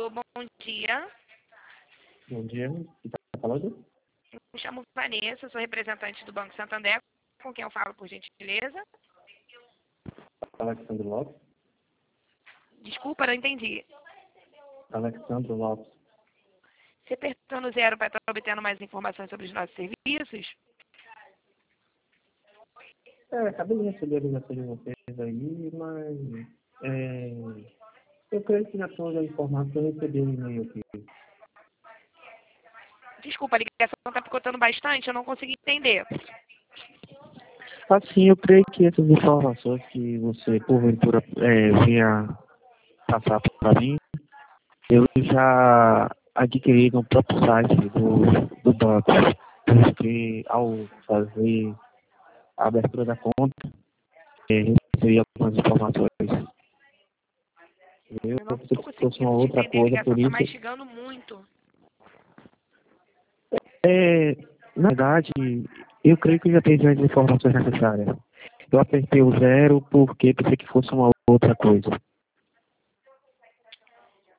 Alô, bom dia. Bom dia, quem está falando? Me chamo Vanessa, sou representante do Banco Santander. Com quem eu falo, por gentileza? Alexandre Lopes. Desculpa, não entendi. Alexandre Lopes. Você apertou no 0 para estar obtendo mais informações sobre os nossos serviços? Acabei de receber a ligação de vocês aí, mas eu creio que na toda a informação eu recebi um e-mail aqui. Desculpa, a ligação está picotando bastante, eu não consegui entender. Assim, eu creio que essas informações que você, porventura, vinha passar para mim, eu já adquiri no próprio site do banco, porque ao fazer a abertura da conta, recebi algumas informações. Eu Eu não pensei estou que fosse uma conseguindo te outra entender, a coisa, ligação por está isso. mastigando muito. Na verdade, eu creio que já tenho as informações necessárias. Eu apertei o 0 porque pensei que fosse uma outra coisa.